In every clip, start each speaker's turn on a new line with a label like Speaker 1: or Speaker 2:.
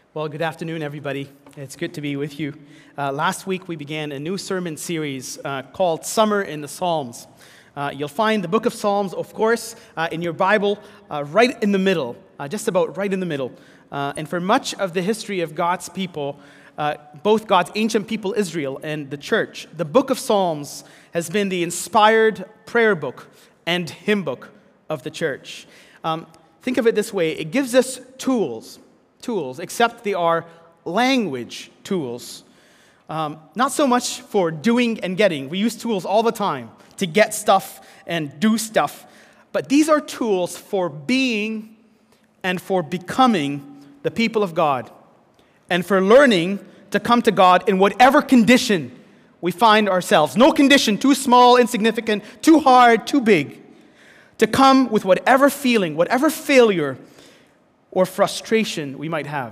Speaker 1: Well, good afternoon, everybody. It's good to be with you. Last week, we began a new sermon series called Summer in the Psalms. You'll find the book of Psalms, of course, in your Bible, right in the middle, just about right in the middle. And for much of the history of God's people, both God's ancient people, Israel, and the church, the book of Psalms has been the inspired prayer book and hymn book of the church. Think of it this way. It gives us tools, except they are language tools. Not so much for doing and getting. We use tools all the time to get stuff and do stuff. But these are tools for being and for becoming the people of God, and for learning to come to God in whatever condition we find ourselves. No condition too small, insignificant, too hard, too big. To come with whatever feeling, whatever failure or frustration we might have.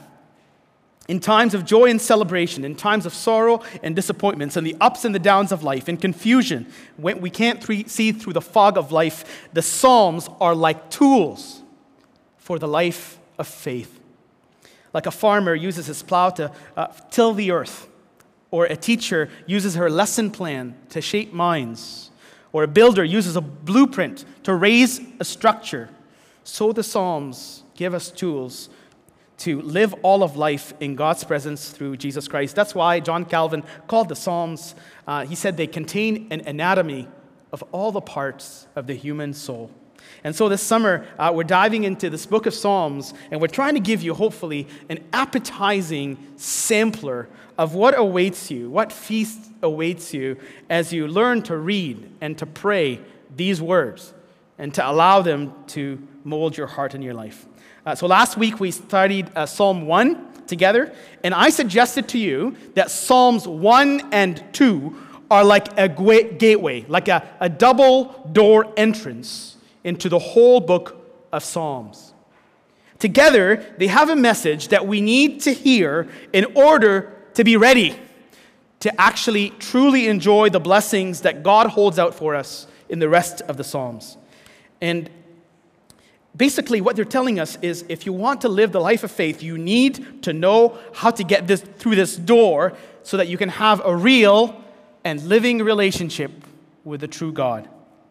Speaker 1: In times of joy and celebration, in times of sorrow and disappointments, and the ups and the downs of life, in confusion, when we can't see through the fog of life, the Psalms are like tools for the life of faith. Like a farmer uses his plow to till the earth, or a teacher uses her lesson plan to shape minds, or a builder uses a blueprint to raise a structure, so the Psalms give us tools to live all of life in God's presence through Jesus Christ. That's why John Calvin called the Psalms, he said they contain an anatomy of all the parts of the human soul. And so this summer, we're diving into this book of Psalms, and we're trying to give you, hopefully, an appetizing sampler of what awaits you, what feast awaits you as you learn to read and to pray these words and to allow them to mold your heart and your life. So last week we studied Psalm 1 together, and I suggested to you that Psalms 1 and 2 are like a gateway, like a double door entrance into the whole book of Psalms. Together, they have a message that we need to hear in order to be ready to actually truly enjoy the blessings that God holds out for us in the rest of the Psalms. And basically, what they're telling us is if you want to live the life of faith, you need to know how to get through this door so that you can have a real and living relationship with the true God.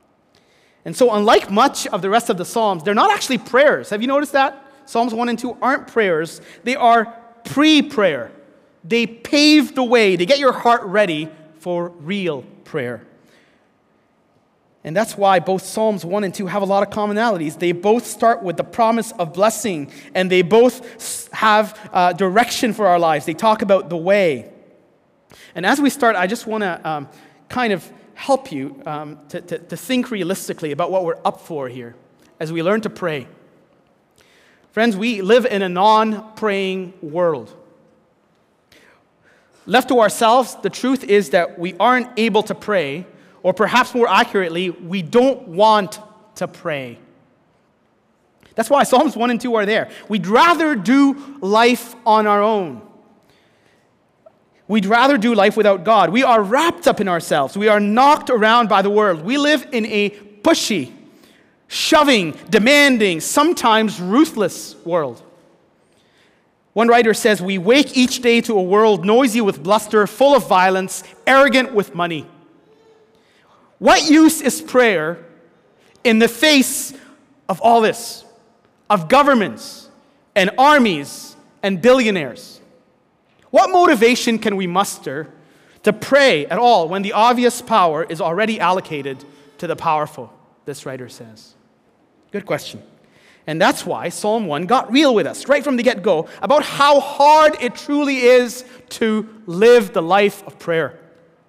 Speaker 1: And so unlike much of the rest of the Psalms, they're not actually prayers. Have you noticed that? Psalms 1 and 2 aren't prayers. They are pre-prayer. They pave the way. They get your heart ready for real prayer. And that's why both Psalms 1 and 2 have a lot of commonalities. They both start with the promise of blessing, and they both have direction for our lives. They talk about the way. And as we start, I just want to kind of help you to think realistically about what we're up for here as we learn to pray. Friends, we live in a non-praying world. Left to ourselves, the truth is that we aren't able to pray, or perhaps more accurately, we don't want to pray. That's why Psalms 1 and 2 are there. We'd rather do life on our own. We'd rather do life without God. We are wrapped up in ourselves. We are knocked around by the world. We live in a pushy, shoving, demanding, sometimes ruthless world. One writer says, we wake each day to a world noisy with bluster, full of violence, arrogant with money. What use is prayer in the face of all this, of governments and armies and billionaires? What motivation can we muster to pray at all when the obvious power is already allocated to the powerful, this writer says? Good question. And that's why Psalm 1 got real with us right from the get-go about how hard it truly is to live the life of prayer.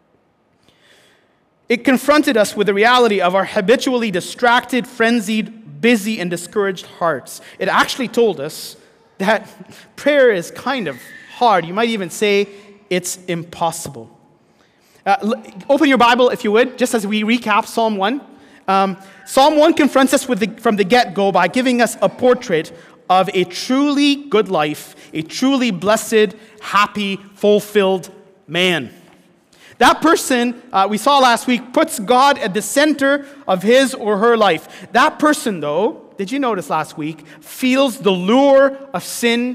Speaker 1: It confronted us with the reality of our habitually distracted, frenzied, busy, and discouraged hearts. It actually told us that prayer is kind of hard. You might even say it's impossible. Open your Bible, if you would, just as we recap Psalm 1. Psalm 1 confronts us from the get-go by giving us a portrait of a truly good life, a truly blessed, happy, fulfilled man. That person, we saw last week, puts God at the center of his or her life. That person, though, did you notice last week, feels the lure of sin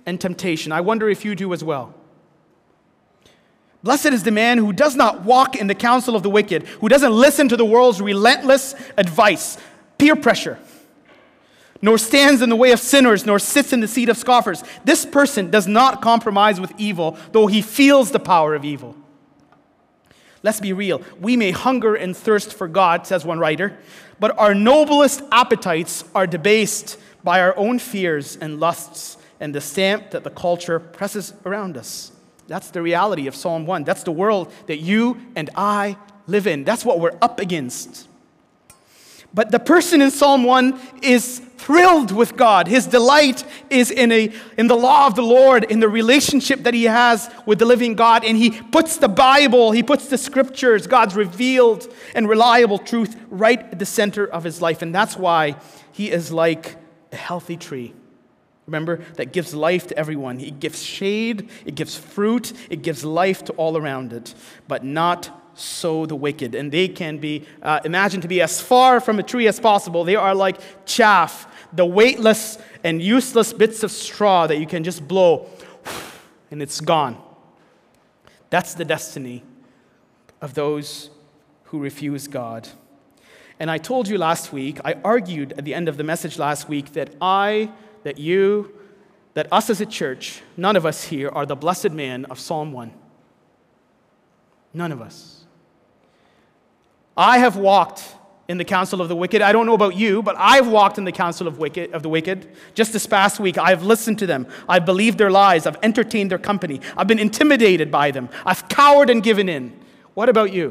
Speaker 1: and temptation. I wonder if you do as well. Blessed is the man who does not walk in the counsel of the wicked, who doesn't listen to the world's relentless advice, peer pressure, nor stands in the way of sinners, nor sits in the seat of scoffers. This person does not compromise with evil, though he feels the power of evil. Let's be real. We may hunger and thirst for God, says one writer, but our noblest appetites are debased by our own fears and lusts and the stamp that the culture presses around us. That's the reality of Psalm 1. That's the world that you and I live in. That's what we're up against. But the person in Psalm 1 is thrilled with God. His delight is in the law of the Lord, in the relationship that he has with the living God. And he puts the Bible, he puts the scriptures, God's revealed and reliable truth right at the center of his life. And that's why he is like a healthy tree. Remember, that gives life to everyone. It gives shade, it gives fruit, it gives life to all around it, but not so the wicked. And they can be imagined to be as far from a tree as possible. They are like chaff, the weightless and useless bits of straw that you can just blow, and it's gone. That's the destiny of those who refuse God. And I told you last week, I argued at the end of the message last week that that us as a church, none of us here are the blessed man of Psalm 1. None of us. I have walked in the counsel of the wicked. I don't know about you, but I've walked in the counsel of the wicked. Just this past week, I've listened to them. I've believed their lies. I've entertained their company. I've been intimidated by them. I've cowered and given in. What about you?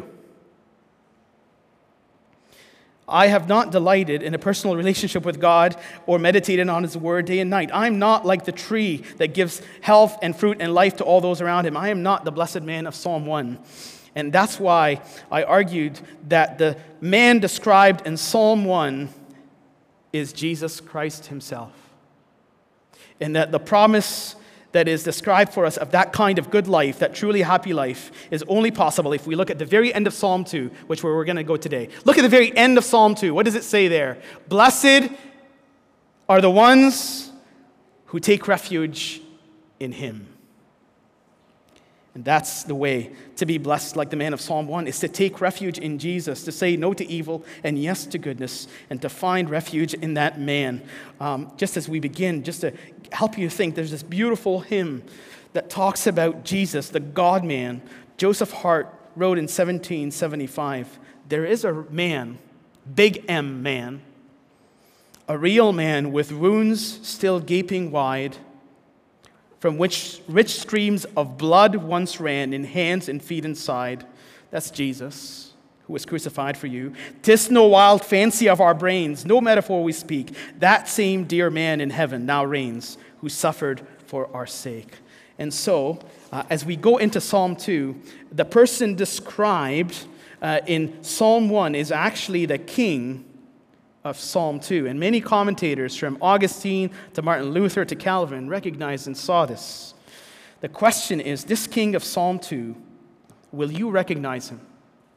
Speaker 1: I have not delighted in a personal relationship with God or meditated on his word day and night. I'm not like the tree that gives health and fruit and life to all those around him. I am not the blessed man of Psalm 1. And that's why I argued that the man described in Psalm 1 is Jesus Christ himself. And that the promise that is described for us of that kind of good life, that truly happy life, is only possible if we look at the very end of Psalm 2, which where we're going to go today. Look at the very end of Psalm 2. What does it say there? Blessed are the ones who take refuge in him. And that's the way to be blessed like the man of Psalm 1, is to take refuge in Jesus, to say no to evil and yes to goodness, and to find refuge in that man. Just as we begin, just to help you think, there's this beautiful hymn that talks about Jesus, the God-man. Joseph Hart wrote in 1775, there is a man, big M man, a real man with wounds still gaping wide, from which rich streams of blood once ran in hands and feet and side. That's Jesus, who was crucified for you. 'Tis no wild fancy of our brains, no metaphor we speak. That same dear man in heaven now reigns, who suffered for our sake. And so, as we go into Psalm 2, the person described in Psalm 1 is actually the king of Psalm 2. And many commentators, from Augustine to Martin Luther to Calvin, recognized and saw this. The question is, this king of Psalm 2, will you recognize him?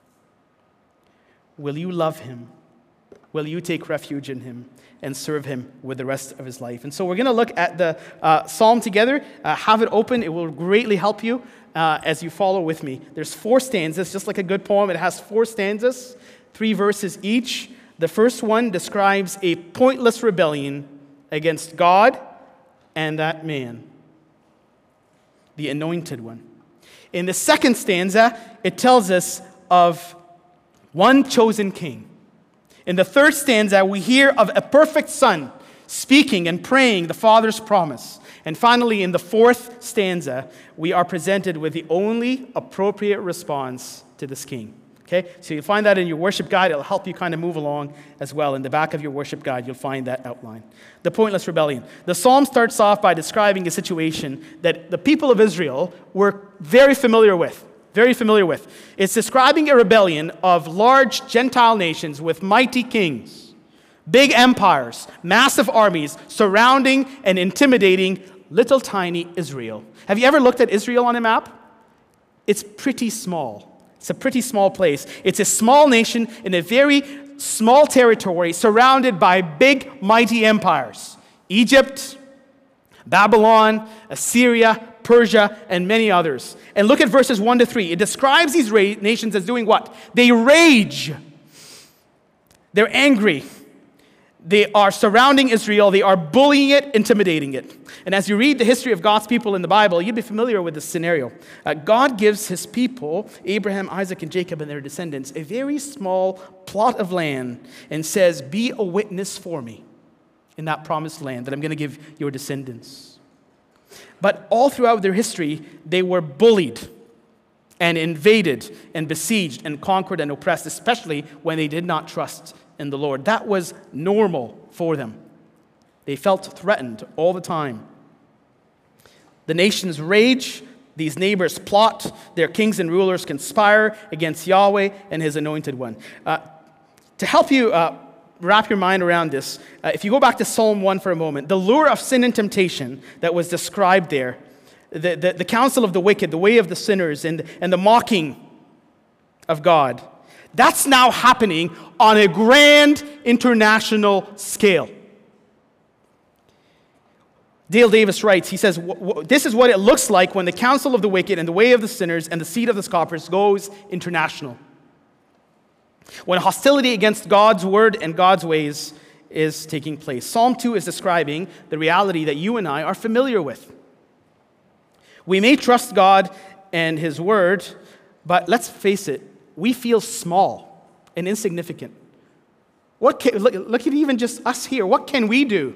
Speaker 1: Will you love him? Will you take refuge in him and serve him with the rest of his life? And so we're going to look at the psalm together. Have it open. It will greatly help you as you follow with me. There's 4 stanzas, just like a good poem. It has 4 stanzas, 3 verses each. The first one describes a pointless rebellion against God and that man, the anointed one. In the second stanza, it tells us of one chosen king. In the third stanza, we hear of a perfect son speaking and praying the Father's promise. And finally, in the 4th stanza, we are presented with the only appropriate response to this king. Okay, so you'll find that in your worship guide. It'll help you kind of move along as well. In the back of your worship guide, you'll find that outline. The pointless rebellion. The psalm starts off by describing a situation that the people of Israel were very familiar with. Very familiar with. It's describing a rebellion of large Gentile nations with mighty kings, big empires, massive armies surrounding and intimidating little tiny Israel. Have you ever looked at Israel on a map? It's pretty small. It's a pretty small place. It's a small nation in a very small territory surrounded by big, mighty empires. Egypt, Babylon, Assyria, Persia, and many others. And look at verses 1 to 3. It describes these nations as doing what? They rage. They're angry. They are surrounding Israel. They are bullying it, intimidating it. And as you read the history of God's people in the Bible, you'll be familiar with this scenario. God gives his people, Abraham, Isaac, and Jacob and their descendants, a very small plot of land and says, be a witness for me in that promised land that I'm going to give your descendants. But all throughout their history, they were bullied and invaded and besieged and conquered and oppressed, especially when they did not trust in the Lord. That was normal for them. They felt threatened all the time. The nations rage, these neighbors plot, their kings and rulers conspire against Yahweh and his anointed one. To help you wrap your mind around this, if you go back to Psalm 1 for a moment, the lure of sin and temptation that was described there, the counsel of the wicked, the way of the sinners, and the mocking of God, that's now happening on a grand international scale. Dale Davis writes, he says, this is what it looks like when the counsel of the wicked and the way of the sinners and the seed of the scoffers goes international. When hostility against God's word and God's ways is taking place. Psalm 2 is describing the reality that you and I are familiar with. We may trust God and his word, but let's face it, we feel small and insignificant. Look at even just us here. What can we do?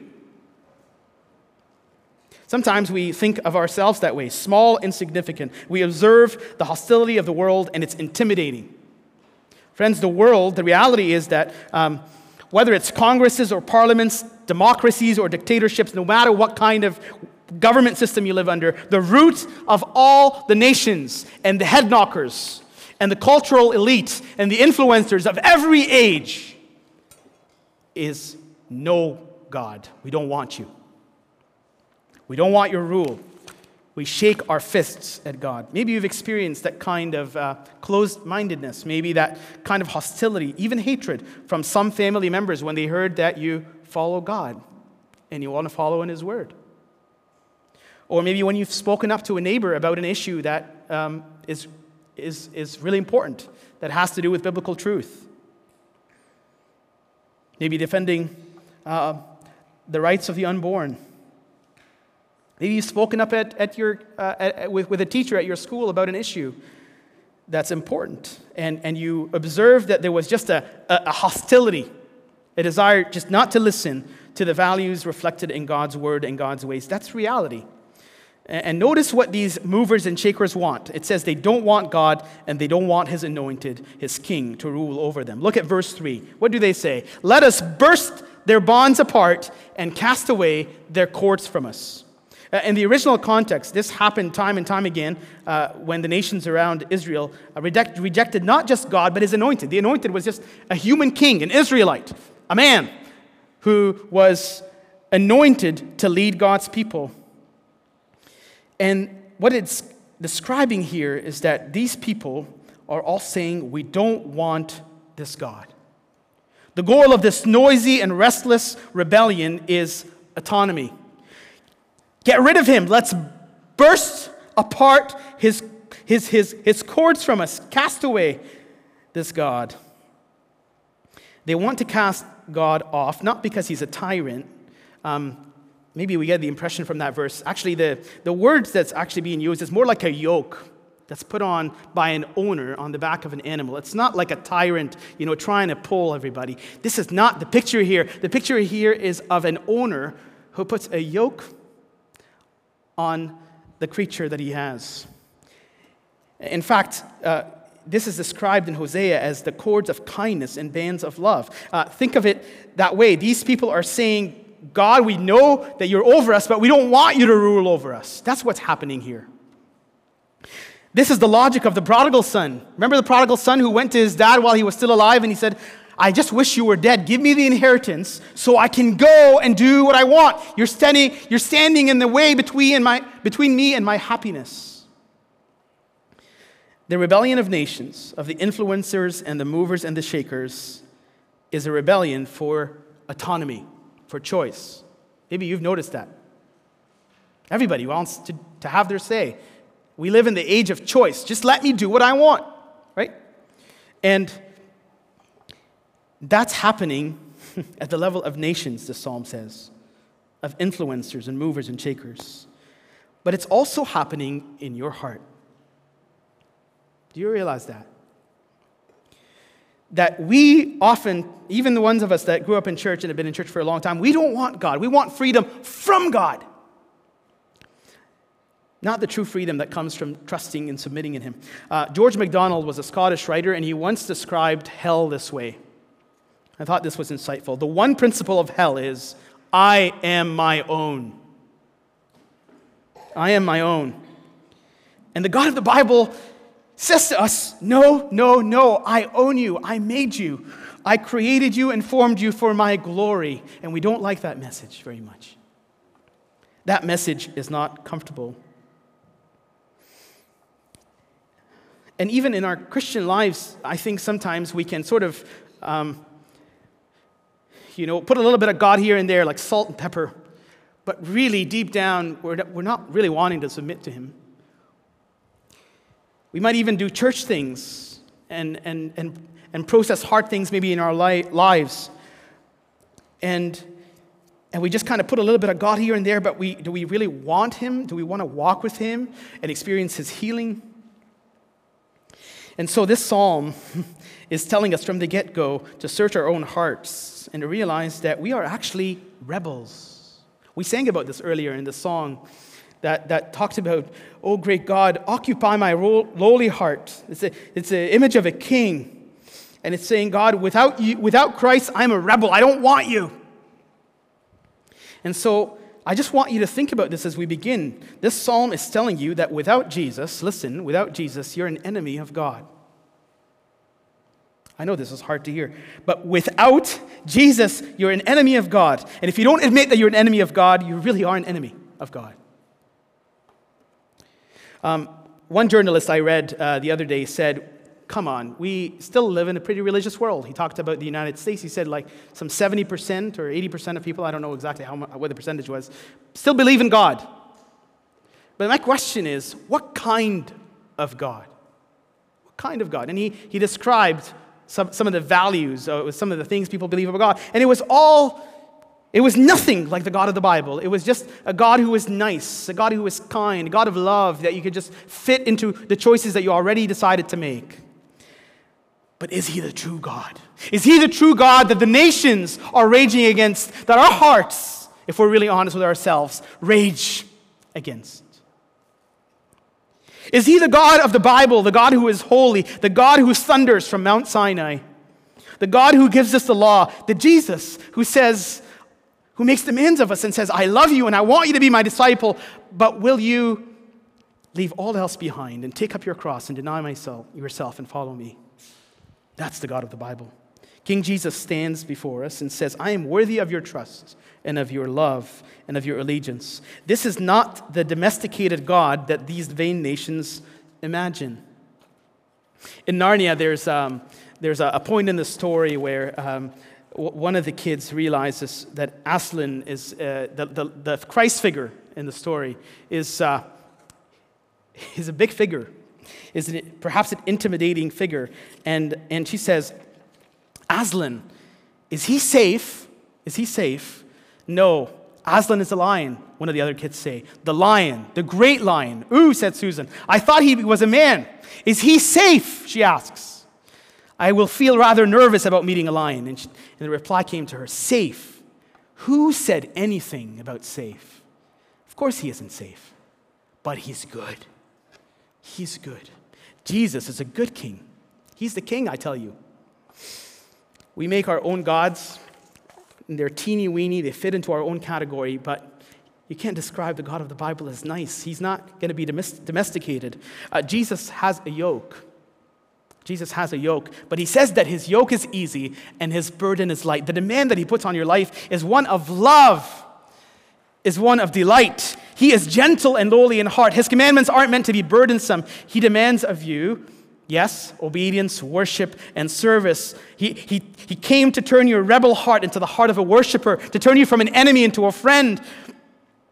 Speaker 1: Sometimes we think of ourselves that way, small, insignificant. We observe the hostility of the world, and it's intimidating. Friends, the world, the reality is that whether it's congresses or parliaments, democracies or dictatorships, no matter what kind of government system you live under, the root of all the nations and the head knockers and the cultural elite and the influencers of every age is no God. We don't want you. We don't want your rule. We shake our fists at God. Maybe you've experienced that kind of closed-mindedness, maybe that kind of hostility, even hatred from some family members when they heard that you follow God and you want to follow in his word. Or maybe when you've spoken up to a neighbor about an issue that is really important, that has to do with biblical truth. Maybe defending the rights of the unborn. Maybe you've spoken up with a teacher at your school about an issue that's important, and you observed that there was just a hostility, a desire just not to listen to the values reflected in God's word and God's ways. That's reality. And notice what these movers and shakers want. It says they don't want God and they don't want his anointed, his king, to rule over them. Look at verse 3. What do they say? Let us burst their bonds apart and cast away their cords from us. In the original context, this happened time and time again when the nations around Israel rejected not just God, but his anointed. The anointed was just a human king, an Israelite, a man who was anointed to lead God's people. And what it's describing here is that these people are all saying, we don't want this God. The goal of this noisy and restless rebellion is autonomy. Get rid of him. Let's burst apart his cords from us. Cast away this God. They want to cast God off, not because he's a tyrant. Maybe we get the impression from that verse. Actually, the words that's actually being used is more like a yoke that's put on by an owner on the back of an animal. It's not like a tyrant, trying to pull everybody. This is not the picture here. The picture here is of an owner who puts a yoke on the creature that he has. In fact, this is described in Hosea as the cords of kindness and bands of love. Think of it that way. These people are saying, God, we know that you're over us, but we don't want you to rule over us. That's what's happening here. This is the logic of the prodigal son. Remember the prodigal son who went to his dad while he was still alive and he said, I just wish you were dead. Give me the inheritance so I can go and do what I want. You're standing in the way between me and my happiness. The rebellion of nations, of the influencers and the movers and the shakers, is a rebellion for autonomy, for choice. Maybe you've noticed that. Everybody wants to have their say. We live in the age of choice. Just let me do what I want, right? And that's happening at the level of nations, the psalm says, of influencers and movers and shakers. But it's also happening in your heart. Do you realize that? That we often, even the ones of us that grew up in church and have been in church for a long time, we don't want God. We want freedom from God. Not the true freedom that comes from trusting and submitting in Him. George MacDonald was a Scottish writer, and he once described hell this way. I thought this was insightful. The one principle of hell is, I am my own. I am my own. And the God of the Bible says to us, no, no, no, I own you. I made you. I created you and formed you for my glory. And we don't like that message very much. That message is not comfortable. And even in our Christian lives, I think sometimes we can sort of, put a little bit of God here and there, like salt and pepper. But really, deep down, we're not really wanting to submit to Him. We might even do church things and process hard things maybe in our lives. And we just kind of put a little bit of God here and there, but do we really want Him? Do we want to walk with Him and experience His healing? And so this psalm is telling us from the get-go to search our own hearts and to realize that we are actually rebels. We sang about this earlier in the song that talked about, oh great God, occupy my lowly heart. It's an image of a king. And it's saying, God, without Christ, I'm a rebel. I don't want you. And so I just want you to think about this as we begin. This psalm is telling you that without Jesus, listen, without Jesus, you're an enemy of God. I know this is hard to hear, but without Jesus, you're an enemy of God. And if you don't admit that you're an enemy of God, you really are an enemy of God. One journalist I read the other day said, come on, we still live in a pretty religious world. He talked about the United States. He said like some 70% or 80% of people, I don't know exactly what the percentage was, still believe in God. But my question is, what kind of God? What kind of God? And he described some of the values, some of the things people believe about God. And it was nothing like the God of the Bible. It was just a God who was nice, a God who was kind, a God of love that you could just fit into the choices that you already decided to make. But is He the true God? Is He the true God that the nations are raging against, that our hearts, if we're really honest with ourselves, rage against? Is He the God of the Bible, the God who is holy, the God who thunders from Mount Sinai, the God who gives us the law, the Jesus who makes demands of us and says, I love you and I want you to be my disciple, but will you leave all else behind and take up your cross and deny yourself and follow me? That's the God of the Bible. King Jesus stands before us and says, I am worthy of your trust and of your love and of your allegiance. This is not the domesticated God that these vain nations imagine. In Narnia, there's a point in the story where one of the kids realizes that Aslan is the Christ figure in the story is a big figure, is perhaps an intimidating figure, and she says, Aslan, is he safe? Is he safe? No, Aslan is a lion, one of the other kids say. The lion, the great lion. Ooh, said Susan, I thought he was a man. Is he safe? She asks. I will feel rather nervous about meeting a lion. And the reply came to her, safe. Who said anything about safe? Of course he isn't safe, but he's good. He's good. Jesus is a good king. He's the king, I tell you. We make our own gods, and they're teeny-weeny, they fit into our own category, but you can't describe the God of the Bible as nice. He's not going to be domesticated. Jesus has a yoke. Jesus has a yoke, but he says that his yoke is easy and his burden is light. The demand that he puts on your life is one of love, is one of delight. He is gentle and lowly in heart. His commandments aren't meant to be burdensome. He demands of you, yes, obedience, worship, and service. He came to turn your rebel heart into the heart of a worshiper, to turn you from an enemy into a friend.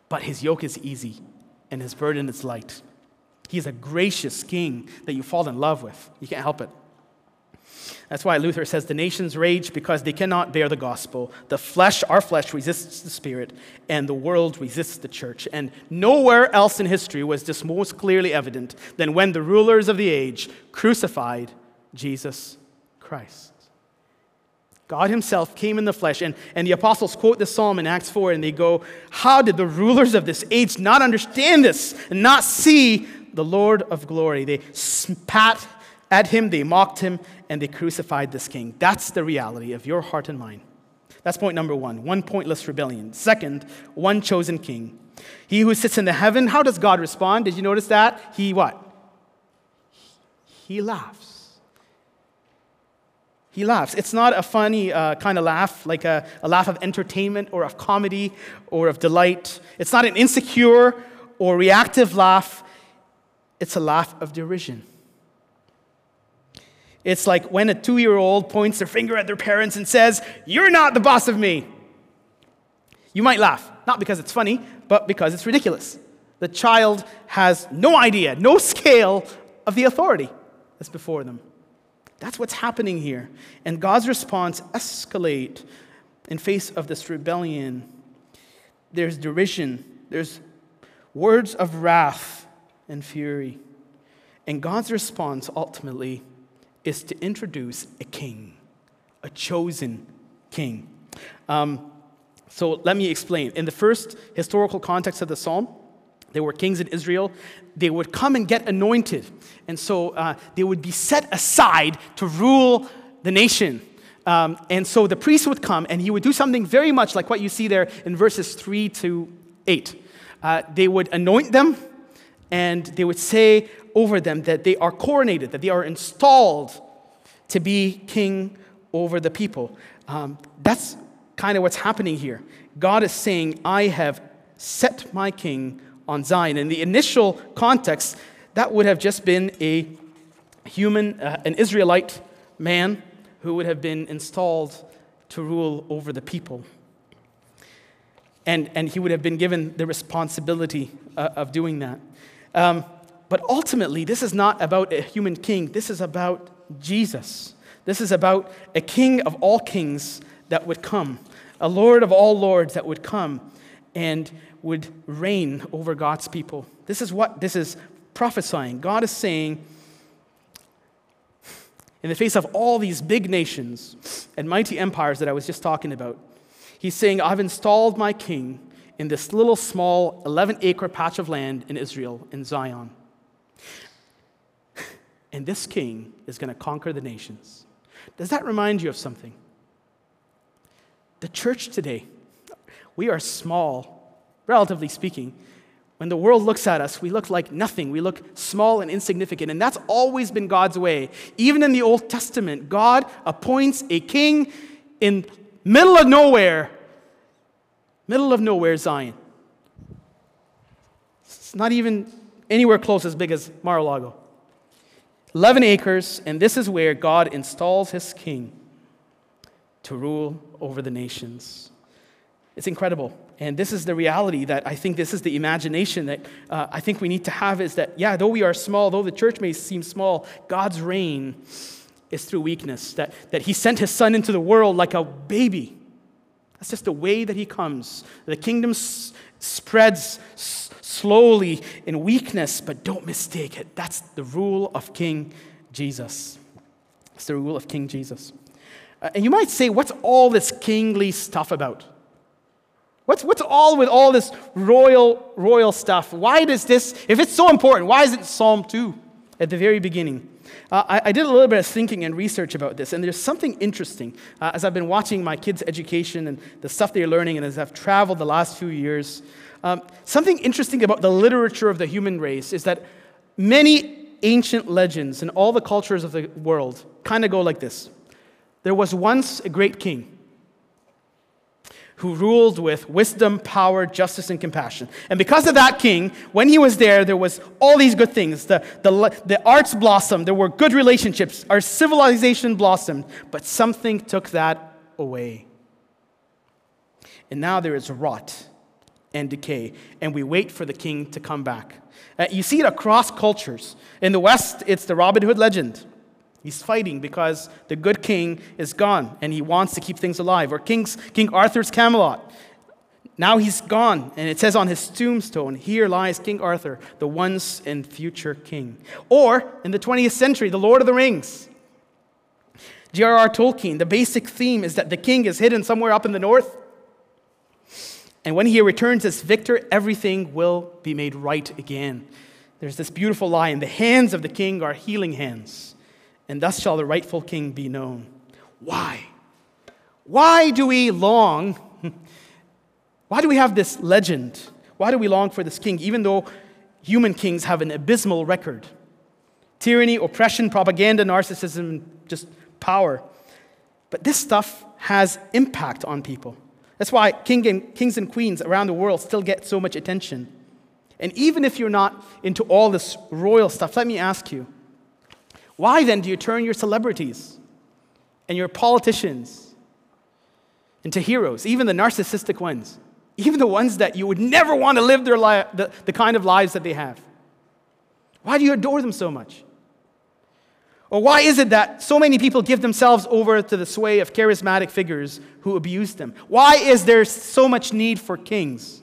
Speaker 1: but his yoke is easy and his burden is light. He is a gracious king that you fall in love with. You can't help it. That's why Luther says the nations rage because they cannot bear the gospel. Our flesh resists the spirit, and the world resists the church. And nowhere else in history was this most clearly evident than when the rulers of the age crucified Jesus Christ. God himself came in the flesh, and the apostles quote this psalm in Acts 4, and they go, how did the rulers of this age not understand this and not see the Lord of glory? They spat at him, they mocked him, and they crucified this king. That's the reality of your heart and mind. That's point number one pointless rebellion. Second, one chosen king. He who sits in the heaven, how does God respond? Did you notice that? He what? He laughs. He laughs. It's not a funny kind of laugh, like a laugh of entertainment or of comedy or of delight. It's not an insecure or reactive laugh. It's a laugh of derision. It's like when a 2-year-old points their finger at their parents and says, "You're not the boss of me." You might laugh, not because it's funny, but because it's ridiculous. The child has no idea, no scale of the authority that's before them. That's what's happening here. And God's response escalates in face of this rebellion. There's derision. There's words of wrath and fury. And God's response ultimately is to introduce a king, a chosen king. So let me explain. In the first historical context of the psalm, there were kings in Israel. They would come and get anointed. And so they would be set aside to rule the nation. And so the priest would come, and he would do something very much like what you see there in verses 3 to 8. They would anoint them, and they would say over them that they are coronated, that they are installed to be king over the people. That's kind of what's happening here. God is saying, I have set my king on Zion. In the initial context, that would have just been a human, an Israelite man who would have been installed to rule over the people. And he would have been given the responsibility of doing that. But ultimately, this is not about a human king. This is about Jesus. This is about a king of all kings that would come, a Lord of all lords that would come and would reign over God's people. This is what this is prophesying. God is saying, in the face of all these big nations and mighty empires that I was just talking about, he's saying, I've installed my king in this little small 11-acre patch of land in Israel, in Zion. And this king is going to conquer the nations. Does that remind you of something? The church today, we are small, relatively speaking. When the world looks at us, we look like nothing. We look small and insignificant. And that's always been God's way. Even in the Old Testament, God appoints a king in middle of nowhere, Zion. It's not even anywhere close as big as Mar-a-Lago. 11 acres, and this is where God installs his king to rule over the nations. It's incredible. And this is the reality that I think this is the imagination that I think we need to have, is that, yeah, though we are small, though the church may seem small, God's reign is through weakness. That he sent his son into the world like a baby. That's just the way that he comes. The kingdom spreads slowly in weakness, but don't mistake it. That's the rule of King Jesus. It's the rule of King Jesus. And you might say, what's all this kingly stuff about? What's all with all this royal stuff? Why does this, if it's so important, why is it Psalm 2 at the very beginning? I did a little bit of thinking and research about this, and there's something interesting. As I've been watching my kids' education and the stuff they're learning, and as I've traveled the last few years, something interesting about the literature of the human race is that many ancient legends in all the cultures of the world kind of go like this. There was once a great king who ruled with wisdom, power, justice, and compassion. And because of that king, when he was there was all these good things. The arts blossomed. There were good relationships. Our civilization blossomed. But something took that away. And now there is rot and decay, and we wait for the king to come back. You see it across cultures. In the West, it's the Robin Hood legend. He's fighting because the good king is gone, and he wants to keep things alive. Or King Arthur's Camelot. Now he's gone, and it says on his tombstone, "Here lies King Arthur, the once and future king." Or, in the 20th century, The Lord of the Rings. J.R.R. Tolkien, the basic theme is that the king is hidden somewhere up in the north, and when he returns as victor, everything will be made right again. There's this beautiful line, "The hands of the king are healing hands, and thus shall the rightful king be known." Why? Why do we long? Why do we have this legend? Why do we long for this king, even though human kings have an abysmal record? Tyranny, oppression, propaganda, narcissism, just power. But this stuff has impact on people. That's why kings and queens around the world still get so much attention. And even if you're not into all this royal stuff, let me ask you, why then do you turn your celebrities and your politicians into heroes, even the narcissistic ones? Even the ones that you would never want to live their the kind of lives that they have. Why do you adore them so much? Or why is it that so many people give themselves over to the sway of charismatic figures who abuse them? Why is there so much need for kings?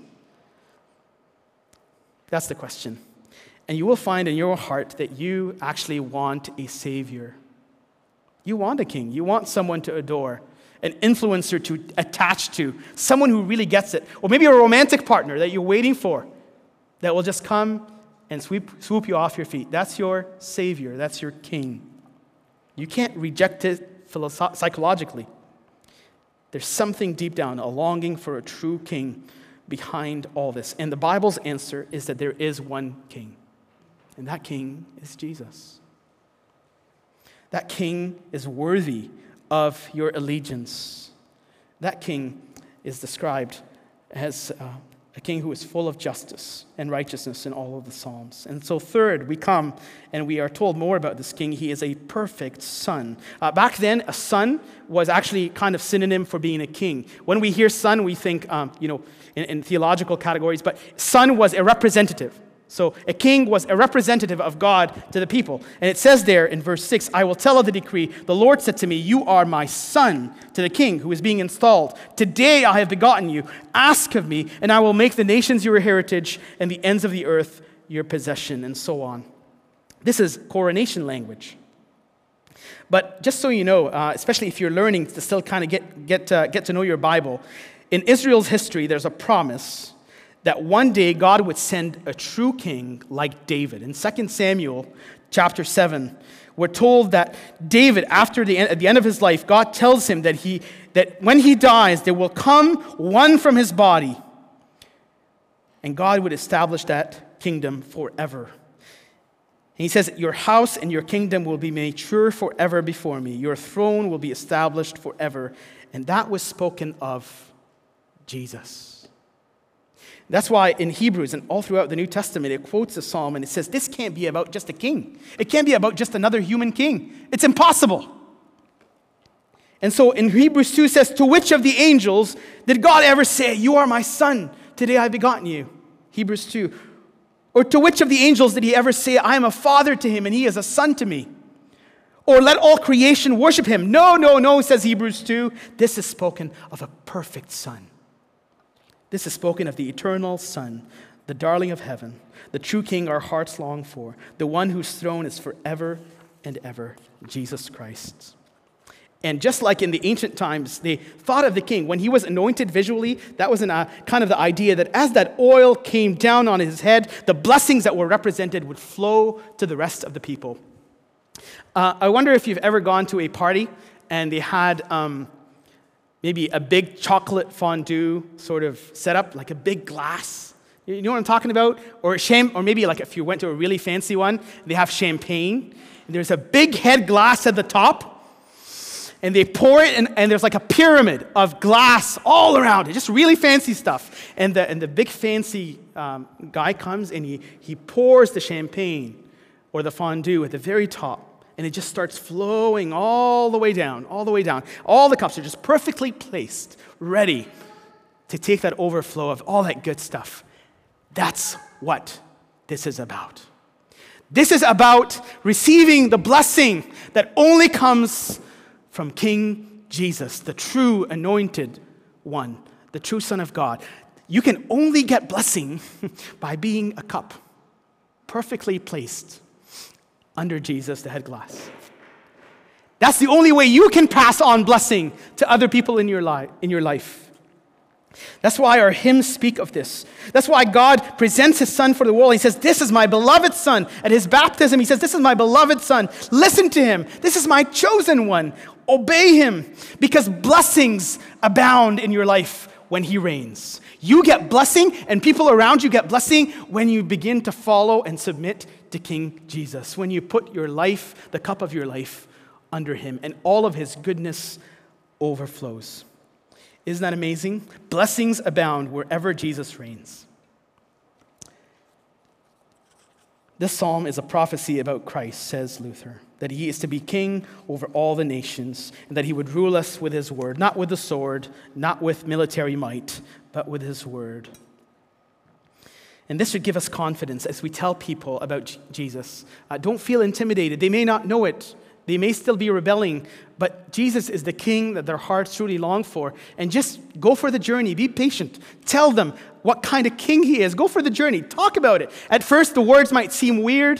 Speaker 1: That's the question. And you will find in your heart that you actually want a savior. You want a king. You want someone to adore. An influencer to attach to, someone who really gets it. Or maybe a romantic partner that you're waiting for that will just come and swoop you off your feet. That's your savior. That's your king. You can't reject it psychologically. There's something deep down, a longing for a true king behind all this. And the Bible's answer is that there is one king. And that king is Jesus. That king is worthy of your allegiance. That king is described as a king who is full of justice and righteousness in all of the Psalms. And so third, we come and we are told more about this king. He is a perfect son. Back then, a son was actually kind of synonym for being a king. When we hear son, we think, in theological categories, but son was a representative. So a king was a representative of God to the people. And it says there in verse 6, "I will tell of the decree. The Lord said to me, you are my son," to the king who is being installed. "Today I have begotten you. Ask of me, and I will make the nations your heritage and the ends of the earth your possession," and so on. This is coronation language. But just so you know, especially if you're learning to still kind of get to know your Bible, in Israel's history, there's a promise that one day God would send a true king like David. In 2 Samuel chapter 7, we're told that David, at the end of his life, God tells him that when he dies, there will come one from his body, and God would establish that kingdom forever. And he says, "Your house and your kingdom will be made sure forever before me. Your throne will be established forever." And that was spoken of Jesus. That's why in Hebrews and all throughout the New Testament, it quotes a psalm and it says, this can't be about just a king. It can't be about just another human king. It's impossible. And so in Hebrews 2 says, "To which of the angels did God ever say, 'You are my son, today I have begotten you'?" Hebrews 2. Or to which of the angels did he ever say, "I am a father to him and he is a son to me"? Or "Let all creation worship him"? No, says Hebrews 2. This is spoken of a perfect son. This is spoken of the eternal Son, the darling of heaven, the true King our hearts long for, the one whose throne is forever and ever, Jesus Christ. And just like in the ancient times, they thought of the king, when he was anointed visually, that was kind of the idea that as that oil came down on his head, the blessings that were represented would flow to the rest of the people. I wonder if you've ever gone to a party and they had maybe a big chocolate fondue sort of setup, like a big glass. You know what I'm talking about? Or maybe like if you went to a really fancy one, they have champagne. And there's a big head glass at the top, and they pour it, and there's like a pyramid of glass all around it, just really fancy stuff. And the big fancy guy comes and he pours the champagne or the fondue at the very top. And it just starts flowing all the way down, all the way down. All the cups are just perfectly placed, ready to take that overflow of all that good stuff. That's what this is about. This is about receiving the blessing that only comes from King Jesus, the true anointed one, the true Son of God. You can only get blessing by being a cup, perfectly placed under Jesus, the head glass. That's the only way you can pass on blessing to other people in your life. That's why our hymns speak of this. That's why God presents his Son for the world. He says, this is my beloved Son. At his baptism, he says, this is my beloved Son. Listen to him. This is my chosen one. Obey him, because blessings abound in your life when he reigns. You get blessing, and people around you get blessing when you begin to follow and submit to King Jesus, when you put your life, the cup of your life, under him, and all of his goodness overflows. Isn't that amazing? Blessings abound wherever Jesus reigns. This psalm is a prophecy about Christ, says Luther, that he is to be king over all the nations, and that he would rule us with his word, not with the sword, not with military might, but with his word. And this should give us confidence as we tell people about Jesus. Don't feel intimidated. They may not know it. They may still be rebelling, but Jesus is the king that their hearts truly long for. And just go for the journey. Be patient. Tell them what kind of king he is. Go for the journey. Talk about it. At first, the words might seem weird,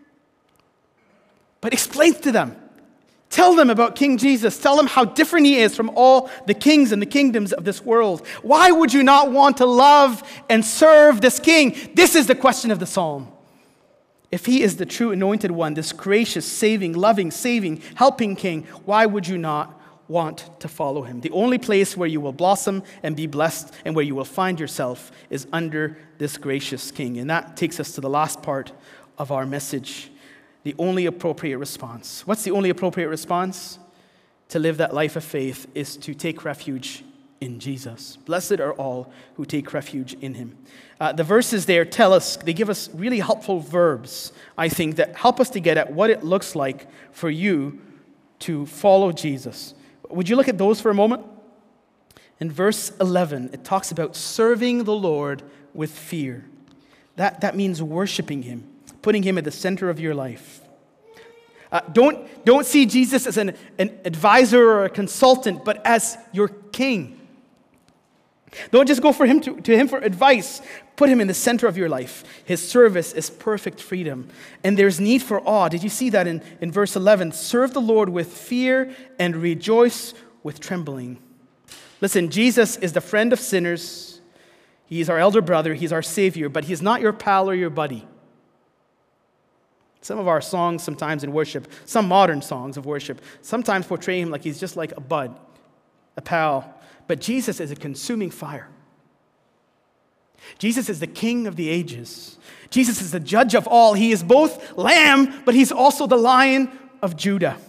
Speaker 1: but explain to them. Tell them about King Jesus. Tell them how different he is from all the kings and the kingdoms of this world. Why would you not want to love and serve this king? This is the question of the psalm. If he is the true anointed one, this gracious, saving, loving, helping king, why would you not want to follow him? The only place where you will blossom and be blessed and where you will find yourself is under this gracious king. And that takes us to the last part of our message, the only appropriate response. What's the only appropriate response? To live that life of faith is to take refuge in Jesus. Blessed are all who take refuge in him. The verses there tell us, they give us really helpful verbs, I think, that help us to get at what it looks like for you to follow Jesus. Would you look at those for a moment? In verse 11, it talks about serving the Lord with fear. That means worshiping him, putting him at the center of your life. Don't see Jesus as an advisor or a consultant, but as your king. Don't just go to him for advice. Put him in the center of your life. His service is perfect freedom. And there's need for awe. Did you see that in verse 11? Serve the Lord with fear and rejoice with trembling. Listen, Jesus is the friend of sinners. He's our elder brother. He's our Savior. But he's not your pal or your buddy. Some of our songs sometimes in worship, some modern songs of worship, sometimes portray him like he's just like a bud, a pal. But Jesus is a consuming fire. Jesus is the King of the ages. Jesus is the judge of all. He is both Lamb, but he's also the Lion of Judah.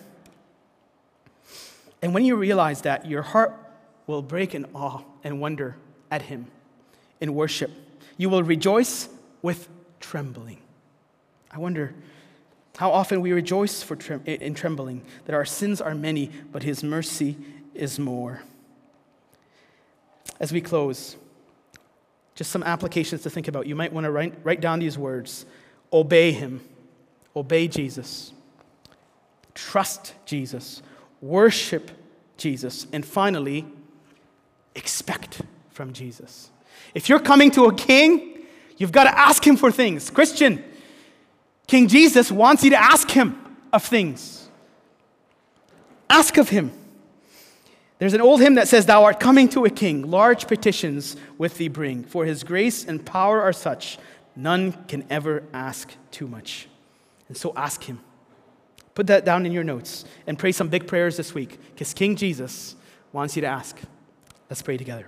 Speaker 1: And when you realize that, your heart will break in awe and wonder at him in worship. You will rejoice with trembling. I wonder how often we rejoice in trembling, that our sins are many, but his mercy is more. As we close, just some applications to think about. You might want to write down these words. Obey him. Obey Jesus. Trust Jesus. Worship Jesus. And finally, expect from Jesus. If you're coming to a king, you've got to ask him for things. Christian, King Jesus wants you to ask him of things. Ask of him. There's an old hymn that says, "Thou art coming to a king, large petitions with thee bring. For his grace and power are such, none can ever ask too much." And so ask him. Put that down in your notes and pray some big prayers this week, because King Jesus wants you to ask. Let's pray together.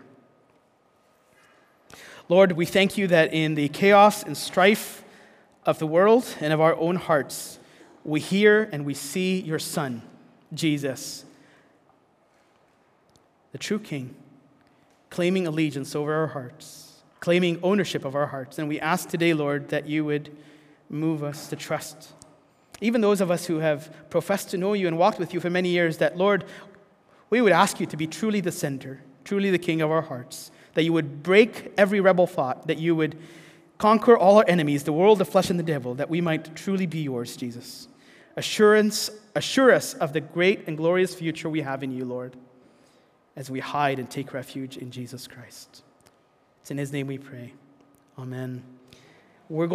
Speaker 1: Lord, we thank you that in the chaos and strife of the world and of our own hearts, we hear and we see your Son, Jesus, the true King, claiming allegiance over our hearts, claiming ownership of our hearts. And we ask today, Lord, that you would move us to trust. Even those of us who have professed to know you and walked with you for many years, that, Lord, we would ask you to be truly the center, truly the King of our hearts, that that you would break every rebel thought, that you would conquer all our enemies, the world, the flesh, and the devil, that we might truly be yours, Jesus. Assure us of the great and glorious future we have in you, Lord, as we hide and take refuge in Jesus Christ. It's in his name we pray. Amen. We're